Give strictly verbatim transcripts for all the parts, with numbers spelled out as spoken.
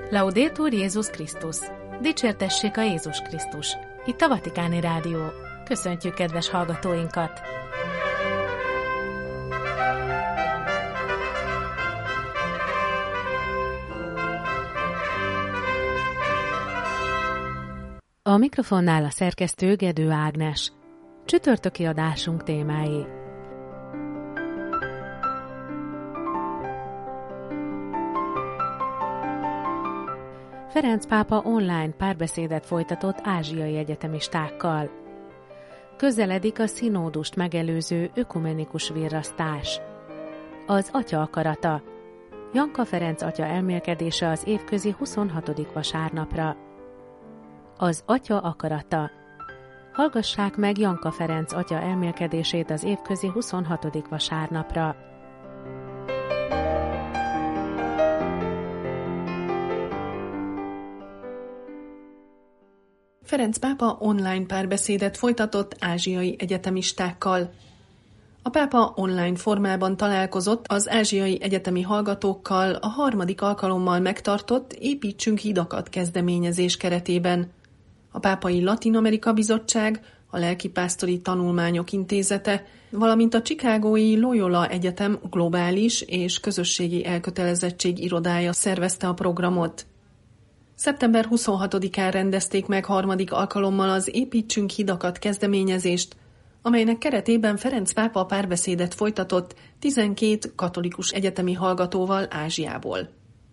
Laudetur Jézus Krisztus! Dicsértessék a Jézus Krisztus! Itt a Vatikáni Rádió. Köszöntjük kedves hallgatóinkat! A mikrofonnál a szerkesztő Gedő Ágnes. Csütörtöki adásunk témái. Ferenc pápa online párbeszédet folytatott ázsiai egyetemistákkal. Közeledik a szinódust megelőző ökumenikus virrasztás. Az Atya akarata. Janka Ferenc atya elmélkedése az évközi huszonhatodik vasárnapra. Az Atya akarata. Hallgassák meg Janka Ferenc atya elmélkedését az évközi huszonhatodik vasárnapra. Ferenc pápa online párbeszédet folytatott ázsiai egyetemistákkal. A pápa online formában találkozott az ázsiai egyetemi hallgatókkal a harmadik alkalommal megtartott Építsünk hidakat kezdeményezés keretében. A Pápai Latin-Amerika Bizottság, a Lelkipásztori Tanulmányok Intézete, valamint a Chicagói Loyola Egyetem globális és közösségi elkötelezettség irodája szervezte a programot. szeptember huszonhatodikán rendezték meg harmadik alkalommal az Építsünk hidakat kezdeményezést, amelynek keretében Ferenc pápa párbeszédet folytatott tizenkét katolikus egyetemi hallgatóval Ázsiából.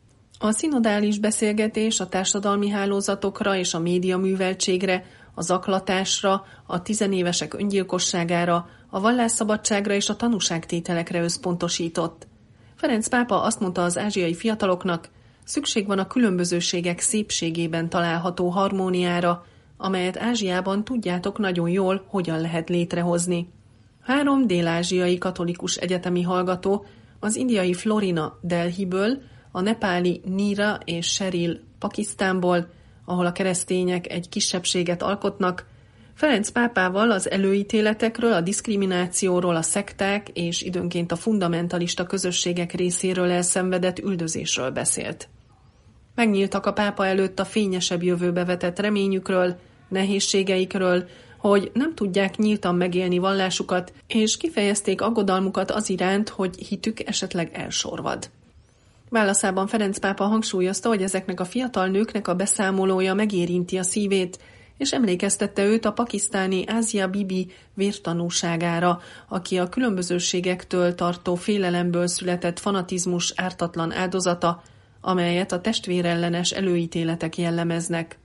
A szinodális beszélgetés a társadalmi hálózatokra és a médiaműveltségre, a zaklatásra, a tizenévesek öngyilkosságára, a vallásszabadságra és a tanúságtételekre összpontosított. Ferenc pápa azt mondta az ázsiai fiataloknak, szükség van a különbözőségek szépségében található harmóniára, amelyet Ázsiában tudjátok nagyon jól, hogyan lehet létrehozni. Három dél-ázsiai katolikus egyetemi hallgató, az indiai Florina Delhiből, a nepáli Nira és Sheryl Pakisztánból, ahol a keresztények egy kisebbséget alkotnak, Ferenc pápával az előítéletekről, a diszkriminációról, a szekták és időnként a fundamentalista közösségek részéről elszenvedett üldözésről beszélt. Megnyíltak a pápa előtt a fényesebb jövőbe vetett reményükről, nehézségeikről, hogy nem tudják nyíltan megélni vallásukat, és kifejezték aggodalmukat az iránt, hogy hitük esetleg elsorvad. Válaszában Ferenc pápa hangsúlyozta, hogy ezeknek a fiatal nőknek a beszámolója megérinti a szívét, és emlékeztette őt a pakisztáni Asia Bibi vértanúságára, aki a különbözőségektől tartó félelemből született fanatizmus ártatlan áldozata, amelyet a testvérellenes előítéletek jellemeznek.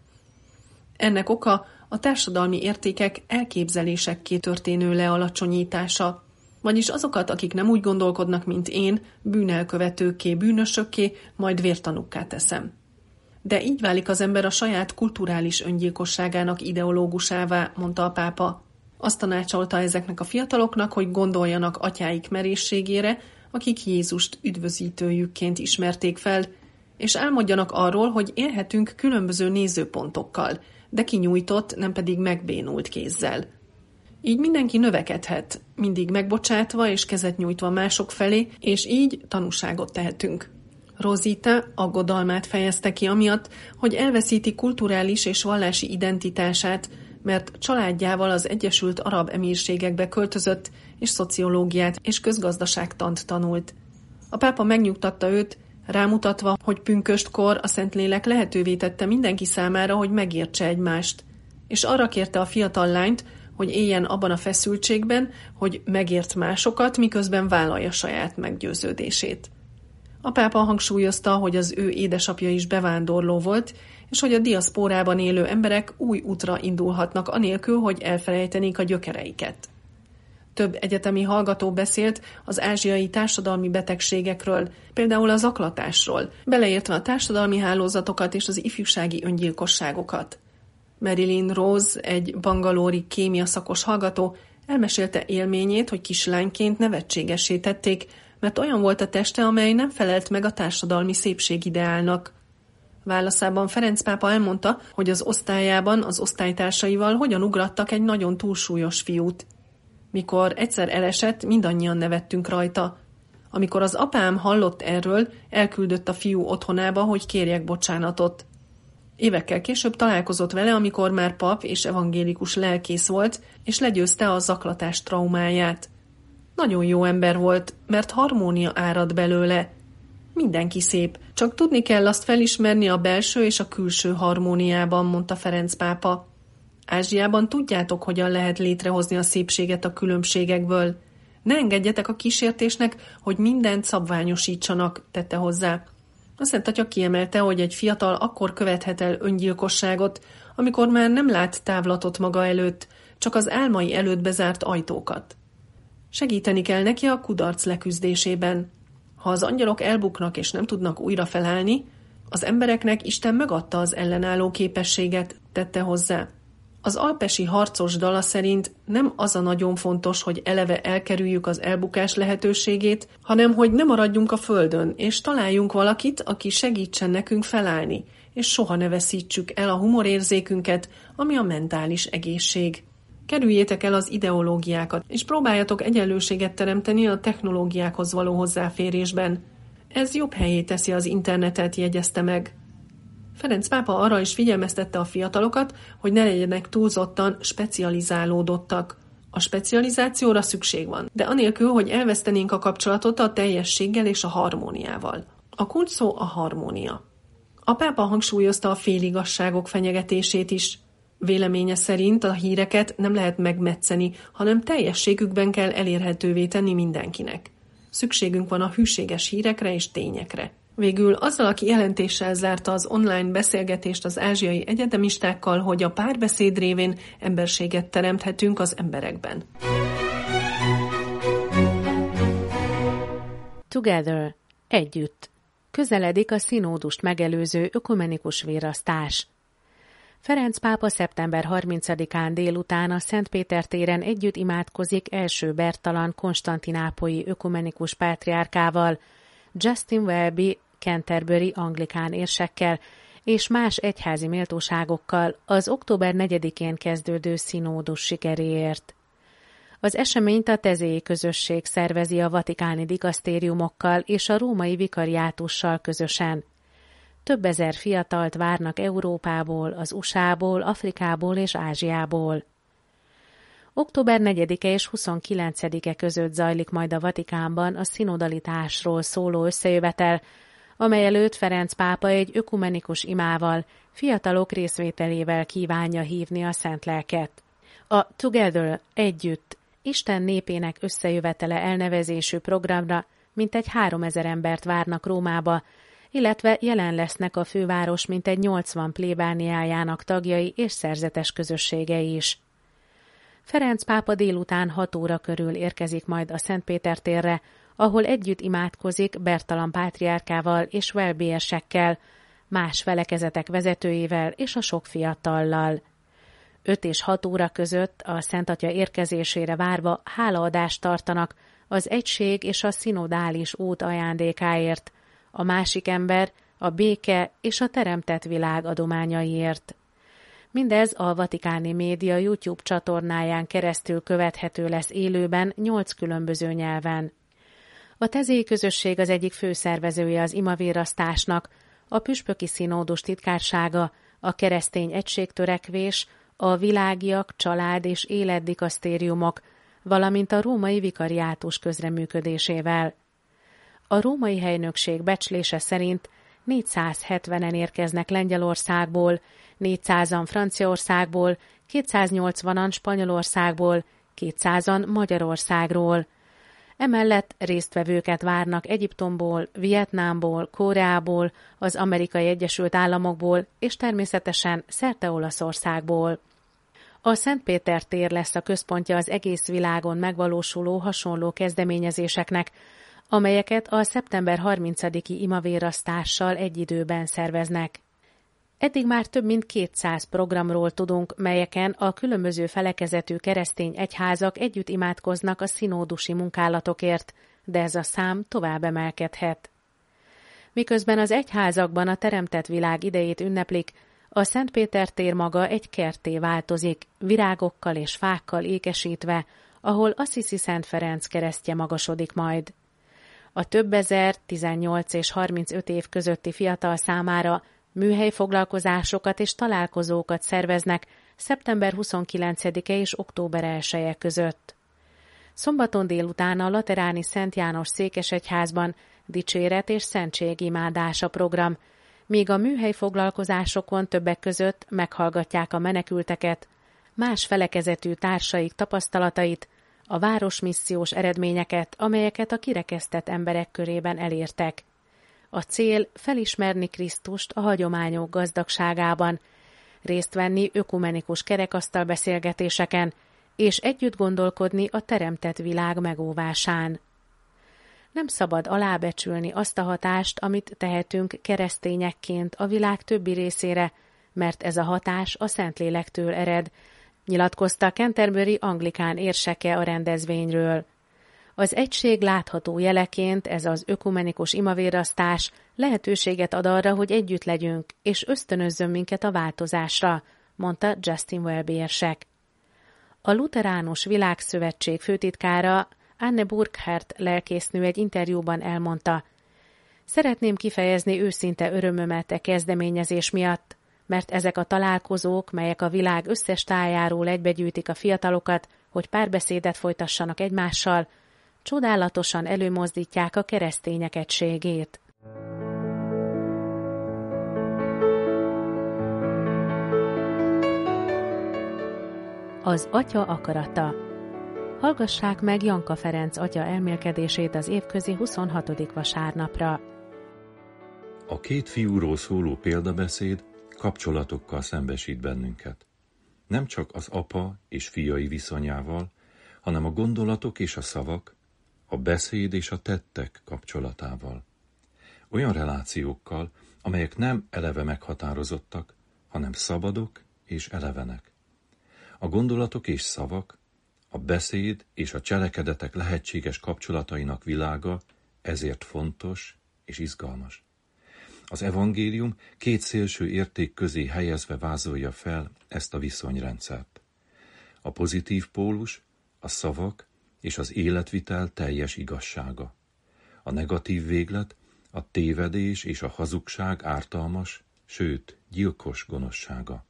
Ennek oka a társadalmi értékek elképzelésekké történő lealacsonyítása, vagyis azokat, akik nem úgy gondolkodnak, mint én, bűnelkövetőkké, bűnösökké, majd vértanúkká teszem. De így válik az ember a saját kulturális öngyilkosságának ideológusává, mondta a pápa. Azt tanácsolta ezeknek a fiataloknak, hogy gondoljanak atyáik merészségére, akik Jézust üdvözítőjükként ismerték fel, és álmodjanak arról, hogy élhetünk különböző nézőpontokkal, de kinyújtott, nem pedig megbénult kézzel. Így mindenki növekedhet, mindig megbocsátva és kezet nyújtva mások felé, és így tanúságot tehetünk. Rosita aggodalmát fejezte ki amiatt, hogy elveszíti kulturális és vallási identitását, mert családjával az Egyesült Arab Emírségekbe költözött, és szociológiát és közgazdaságtant tanult. A pápa megnyugtatta őt, rámutatva, hogy pünköstkor a Szentlélek lehetővé tette mindenki számára, hogy megértse egymást, és arra kérte a fiatal lányt, hogy éljen abban a feszültségben, hogy megért másokat, miközben vállalja saját meggyőződését. A pápa hangsúlyozta, hogy az ő édesapja is bevándorló volt, és hogy a diaszpórában élő emberek új útra indulhatnak anélkül, hogy elfelejtenék a gyökereiket. Több egyetemi hallgató beszélt az ázsiai társadalmi betegségekről, például a zaklatásról, beleértve a társadalmi hálózatokat és az ifjúsági öngyilkosságokat. Marilyn Rose, egy bangalóri kémia szakos hallgató, elmesélte élményét, hogy kislányként nevetségessé tették, mert olyan volt a teste, amely nem felelt meg a társadalmi szépségideálnak. Válaszában Ferenc pápa elmondta, hogy az osztályában az osztálytársaival hogyan ugrattak egy nagyon túlsúlyos fiút. Mikor egyszer elesett, mindannyian nevettünk rajta. Amikor az apám hallott erről, elküldött a fiú otthonába, hogy kérjek bocsánatot. Évekkel később találkozott vele, amikor már pap és evangélikus lelkész volt, és legyőzte a zaklatás traumáját. Nagyon jó ember volt, mert harmónia árad belőle. Mindenki szép, csak tudni kell azt felismerni a belső és a külső harmóniában, mondta Ferenc pápa. Ázsiában tudjátok, hogyan lehet létrehozni a szépséget a különbségekből. Ne engedjetek a kísértésnek, hogy mindent szabványosítsanak, tette hozzá. A Szent Atya kiemelte, hogy egy fiatal akkor követhet el öngyilkosságot, amikor már nem lát távlatot maga előtt, csak az álmai előtt bezárt ajtókat. Segíteni kell neki a kudarc leküzdésében. Ha az angyalok elbuknak és nem tudnak újra felállni, az embereknek Isten megadta az ellenálló képességet, tette hozzá. Az alpesi harcos dala szerint nem az a nagyon fontos, hogy eleve elkerüljük az elbukás lehetőségét, hanem hogy ne maradjunk a földön, és találjunk valakit, aki segítsen nekünk felállni, és soha ne veszítsük el a humorérzékünket, ami a mentális egészség. Kerüljétek el az ideológiákat, és próbáljatok egyenlőséget teremteni a technológiákhoz való hozzáférésben. Ez jobb helyé teszi az internetet, jegyezte meg. Ferenc pápa arra is figyelmeztette a fiatalokat, hogy ne legyenek túlzottan specializálódottak. A specializációra szükség van, de anélkül, hogy elvesztenénk a kapcsolatot a teljességgel és a harmóniával. A kulcs szó a harmónia. A pápa hangsúlyozta a féligasságok fenyegetését is. Véleménye szerint a híreket nem lehet megmetszeni, hanem teljességükben kell elérhetővé tenni mindenkinek. Szükségünk van a hűséges hírekre és tényekre. Végül azzal a kijelentéssel zárta az online beszélgetést az ázsiai egyetemistákkal, hogy a párbeszéd révén emberséget teremthetünk az emberekben. Together. Együtt. Közeledik a színódust megelőző ökumenikus virasztás. Ferenc pápa szeptember harmincadikán délután a Szent Péter téren együtt imádkozik első Bertalan konstantinápolyi ökumenikus pátriárkával, Justin Welby Canterbury anglikán érsekkel és más egyházi méltóságokkal az október negyedikén kezdődő színódus sikeréért. Az eseményt a Tezéi közösség szervezi a vatikáni dikasztériumokkal és a római vikariátussal közösen. Több ezer fiatalt várnak Európából, az u es á-ból, Afrikából és Ázsiából. október negyedike és huszonkilencedike között zajlik majd a Vatikánban a szinodalitásról szóló összejövetel, amely előtt Ferenc pápa egy ökumenikus imával, fiatalok részvételével kívánja hívni a szent lelket. A Together, együtt, Isten népének összejövetele elnevezésű programra mintegy háromezer embert várnak Rómába, illetve jelen lesznek a főváros mintegy nyolcvan plébániájának tagjai és szerzetes közösségei is. Ferenc pápa délután hat óra körül érkezik majd a Szent Péter térre, ahol együtt imádkozik Bertalan pátriárkával és Welby érsekkel, más felekezetek vezetőivel és a sok fiatallal. öt és hat óra között a Szent Atya érkezésére várva hálaadást tartanak az egység és a szinodális út ajándékáért, a másik ember a béke és a teremtett világ adományaiért. Mindez a vatikáni média YouTube csatornáján keresztül követhető lesz élőben nyolc különböző nyelven. A Tezéi közösség az egyik főszervezője az imavérasztásnak, a püspöki színódus titkársága, a keresztény egységtörekvés, a világiak, család és életdikasztériumok, valamint a római vikariátus közreműködésével. A római helynökség becslése szerint négyszázhetvenen érkeznek Lengyelországból, négyszázan Franciaországból, kétszáznyolcvanan Spanyolországból, kétszázan Magyarországról. Emellett résztvevőket várnak Egyiptomból, Vietnámból, Koreából, az Amerikai Egyesült Államokból és természetesen szerte Olaszországból. A Szent Péter tér lesz a központja az egész világon megvalósuló hasonló kezdeményezéseknek, amelyeket a szeptember harmincadiki imavérasztással egy időben szerveznek. Eddig már több mint kétszáz programról tudunk, melyeken a különböző felekezetű keresztény egyházak együtt imádkoznak a színódusi munkálatokért, de ez a szám tovább emelkedhet. Miközben az egyházakban a teremtett világ idejét ünneplik, a Szent Péter tér maga egy kertté változik, virágokkal és fákkal ékesítve, ahol Assisi Szent Ferenc keresztje magasodik majd. A több ezer tizennyolc és harmincöt év közötti fiatal számára műhelyfoglalkozásokat és találkozókat szerveznek szeptember huszonkilencedike és október elseje között. Szombaton délután a Lateráni Szent János székesegyházban dicséret és szentségimádás a program, míg a műhelyfoglalkozásokon többek között meghallgatják a menekülteket, más felekezetű társaik tapasztalatait, a városmissziós eredményeket, amelyeket a kirekesztett emberek körében elértek. A cél felismerni Krisztust a hagyományok gazdagságában, részt venni ökumenikus kerekasztal beszélgetéseken, és együtt gondolkodni a teremtett világ megóvásán. Nem szabad alábecsülni azt a hatást, amit tehetünk keresztényekként a világ többi részére, mert ez a hatás a Szentlélektől ered, nyilatkozta Canterbury anglikán érseke a rendezvényről. Az egység látható jeleként ez az ökumenikus imavérasztás lehetőséget ad arra, hogy együtt legyünk, és ösztönözzön minket a változásra, mondta Justin Welby érsek. A Lutheránus Világszövetség főtitkára Anne Burkhardt lelkésznő egy interjúban elmondta: szeretném kifejezni őszinte örömömet e kezdeményezés miatt, mert ezek a találkozók, melyek a világ összes tájáról egybegyűjtik a fiatalokat, hogy párbeszédet folytassanak egymással, csodálatosan előmozdítják a keresztények egységét. Az Atya akarata. Hallgassák meg Janka Ferenc atya elmélkedését az évközi huszonhatodik vasárnapra. A két fiúról szóló példabeszéd kapcsolatokkal szembesít bennünket. Nem csak az apa és fiai viszonyával, hanem a gondolatok és a szavak, a beszéd és a tettek kapcsolatával. Olyan relációkkal, amelyek nem eleve meghatározottak, hanem szabadok és elevenek. A gondolatok és szavak, a beszéd és a cselekedetek lehetséges kapcsolatainak világa ezért fontos és izgalmas. Az evangélium két szélső érték közé helyezve vázolja fel ezt a viszonyrendszert. A pozitív pólus, a szavak és az életvitel teljes igazsága. A negatív véglet, a tévedés és a hazugság ártalmas, sőt, gyilkos gonoszsága.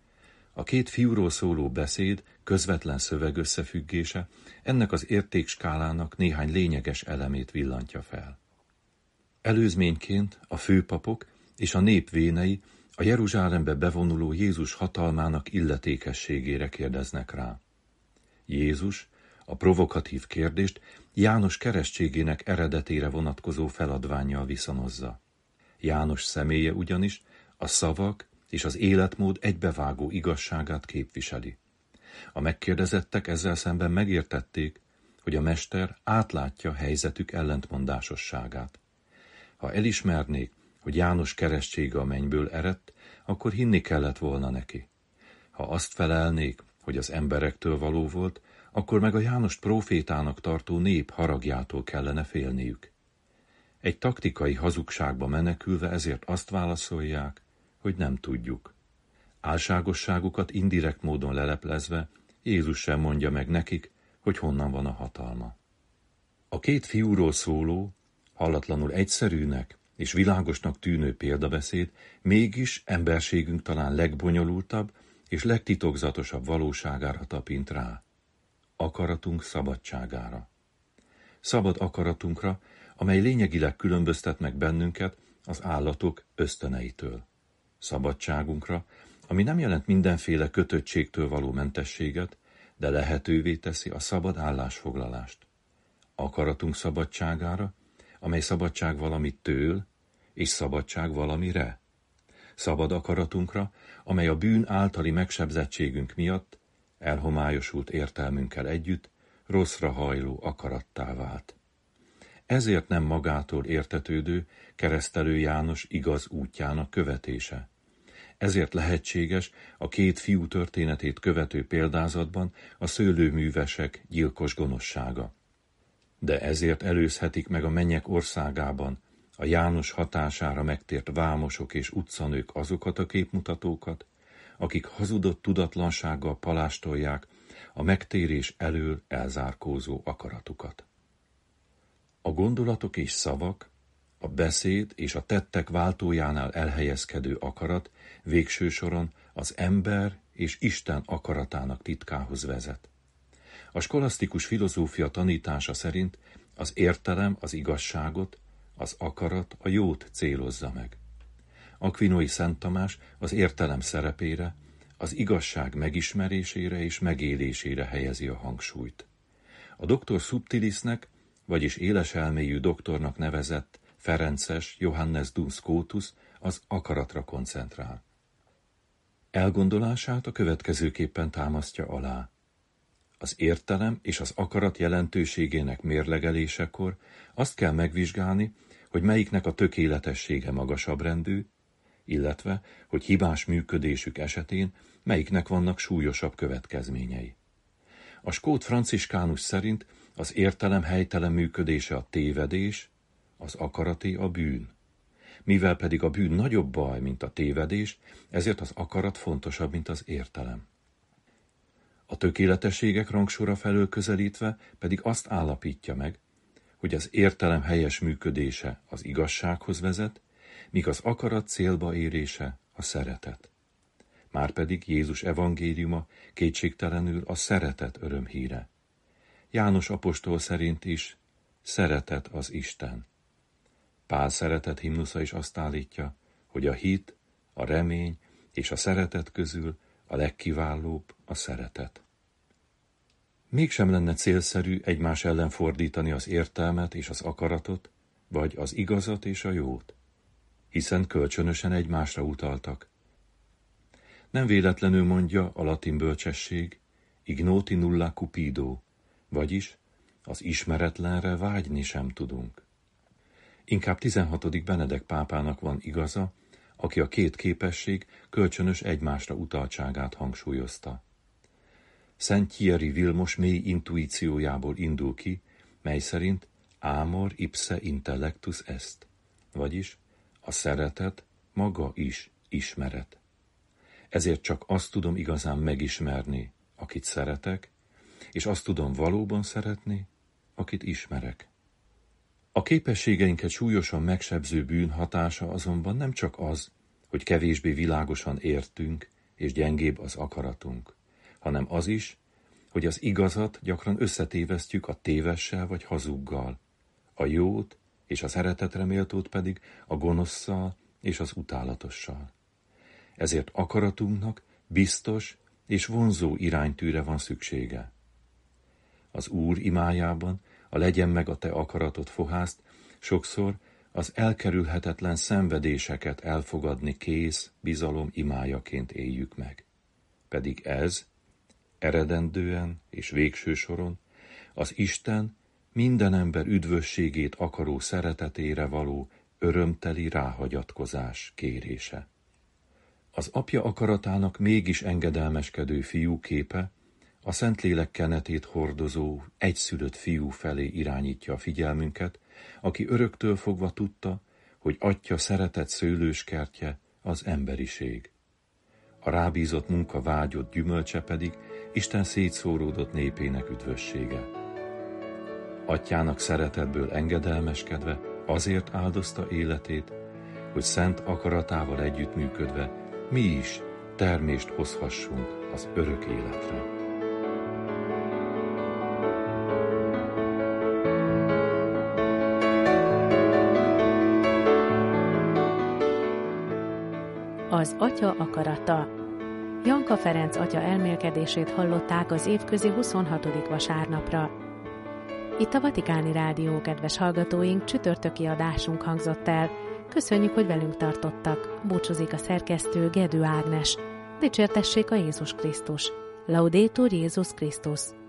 A két fiúról szóló beszéd közvetlen szövegösszefüggése ennek az értékskálának néhány lényeges elemét villantja fel. Előzményként a főpapok és a nép vénei a Jeruzsálembe bevonuló Jézus hatalmának illetékességére kérdeznek rá. Jézus a provokatív kérdést János keresztségének eredetére vonatkozó feladvánnyal viszonozza. János személye ugyanis a szavak és az életmód egybevágó igazságát képviseli. A megkérdezettek ezzel szemben megértették, hogy a mester átlátja helyzetük ellentmondásosságát. Ha elismernék, hogy János keresztsége a mennyből eredt, akkor hinni kellett volna neki. Ha azt felelnék, hogy az emberektől való volt, akkor meg a Jánost prófétának tartó nép haragjától kellene félniük. Egy taktikai hazugságba menekülve ezért azt válaszolják, hogy nem tudjuk. Álságosságukat indirekt módon leleplezve Jézus sem mondja meg nekik, hogy honnan van a hatalma. A két fiúról szóló, hallatlanul egyszerűnek és világosnak tűnő példabeszéd mégis emberségünk talán legbonyolultabb és legtitokzatosabb valóságára tapint rá. Akaratunk szabadságára. Szabad akaratunkra, amely lényegileg különböztet meg bennünket az állatok ösztöneitől. Szabadságunkra, ami nem jelent mindenféle kötöttségtől való mentességet, de lehetővé teszi a szabad állásfoglalást. Akaratunk szabadságára, amely szabadság valamitől, és szabadság valamire. Szabad akaratunkra, amely a bűn általi megsebzettségünk miatt, elhomályosult értelmünkkel együtt, rosszra hajló akarattá vált. Ezért nem magától értetődő Keresztelő János igaz útjának követése. Ezért lehetséges a két fiú történetét követő példázatban a szőlőművesek gyilkos gonoszsága. De ezért előzhetik meg a mennyek országában a János hatására megtért vámosok és utcanők azokat a képmutatókat, akik hazudott tudatlansággal palástolják a megtérés elől elzárkózó akaratukat. A gondolatok és szavak, a beszéd és a tettek váltójánál elhelyezkedő akarat végső soron az ember és Isten akaratának titkához vezet. A skolasztikus filozófia tanítása szerint az értelem az igazságot, az akarat a jót célozza meg. Aquinói Szent Tamás az értelem szerepére, az igazság megismerésére és megélésére helyezi a hangsúlyt. A doktor Subtilisnek, vagyis éles elméjű doktornak nevezett Ferences Johannes Duns Scotus az akaratra koncentrál. Elgondolását a következőképpen támasztja alá. Az értelem és az akarat jelentőségének mérlegelésekor azt kell megvizsgálni, hogy melyiknek a tökéletessége magasabb rendű, illetve, hogy hibás működésük esetén melyiknek vannak súlyosabb következményei. A skót franciskánus szerint az értelem helytelen működése a tévedés, az akaraté a bűn. Mivel pedig a bűn nagyobb baj, mint a tévedés, ezért az akarat fontosabb, mint az értelem. A tökéletességek rangsora felől közelítve pedig azt állapítja meg, hogy az értelem helyes működése az igazsághoz vezet, míg az akarat célba érése a szeretet. Márpedig Jézus evangéliuma kétségtelenül a szeretet örömhíre. János apostol szerint is szeretet az Isten. Pál szeretet himnusza is azt állítja, hogy a hit, a remény és a szeretet közül a legkiválóbb a szeretet. Mégsem lenne célszerű egymás ellen fordítani az értelmet és az akaratot, vagy az igazat és a jót, hiszen kölcsönösen egymásra utaltak. Nem véletlenül mondja a latin bölcsesség ignoti nulla cupido, vagyis az ismeretlenre vágyni sem tudunk. Inkább tizenhatodik Benedek pápának van igaza, aki a két képesség kölcsönös egymásra utaltságát hangsúlyozta. Szent Thierry Vilmos mély intuíciójából indul ki, mely szerint amor ipse intellectus est, vagyis a szeretet maga is ismeret. Ezért csak azt tudom igazán megismerni, akit szeretek, és azt tudom valóban szeretni, akit ismerek. A képességeinket súlyosan megsebző bűn hatása azonban nem csak az, hogy kevésbé világosan értünk, és gyengébb az akaratunk, hanem az is, hogy az igazat gyakran összetévesztjük a tévessel vagy hazuggal, a jót és a szeretetre méltót pedig a gonosszal és az utálatossal. Ezért akaratunknak biztos és vonzó iránytűre van szüksége. Az Úr imájában a legyen meg a te akaratod fohászt sokszor az elkerülhetetlen szenvedéseket elfogadni kész bizalom imájaként éljük meg. Pedig ez eredendően és végső soron az Isten minden ember üdvösségét akaró szeretetére való örömteli ráhagyatkozás kérése. Az apja akaratának mégis engedelmeskedő fiú képe a Szentlélek kenetét hordozó egyszülött fiú felé irányítja a figyelmünket, aki öröktől fogva tudta, hogy atya szeretet szőlőskertje az emberiség. A rábízott munka vágyott gyümölcse pedig Isten szétszóródott népének üdvössége. Atyának szeretetből engedelmeskedve azért áldozta életét, hogy szent akaratával együttműködve mi is termést hozhassunk az örök életre. Az Atya akarata. Janka Ferenc atya elmélkedését hallották az évközi huszonhatodik vasárnapra. Itt a Vatikáni Rádió, kedves hallgatóink, csütörtöki adásunk hangzott el. Köszönjük, hogy velünk tartottak. Búcsúzik a szerkesztő Gedő Ágnes. Dicsértessék a Jézus Krisztus. Laudetur Jézus Krisztus.